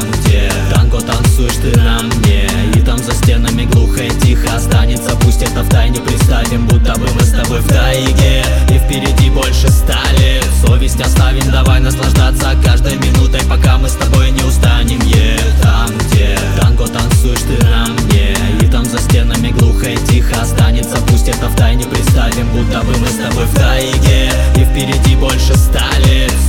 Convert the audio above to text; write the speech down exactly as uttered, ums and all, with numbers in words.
там, где танго танцуешь ты на мне. И там за стенами глухо и тихо останется. Пусть это втайне представим, будто бы мы с тобой в тайге. И впереди больше ста лет. Совесть оставим, давай наслаждаться каждой минутой, пока мы с тобой не устанем. Yeah. Там, где танго танцуешь ты на мне. И там за стенами глухо и тихо останется. Пусть это втайне представим, будто бы мы с тобой в тайге. И впереди больше ста лет.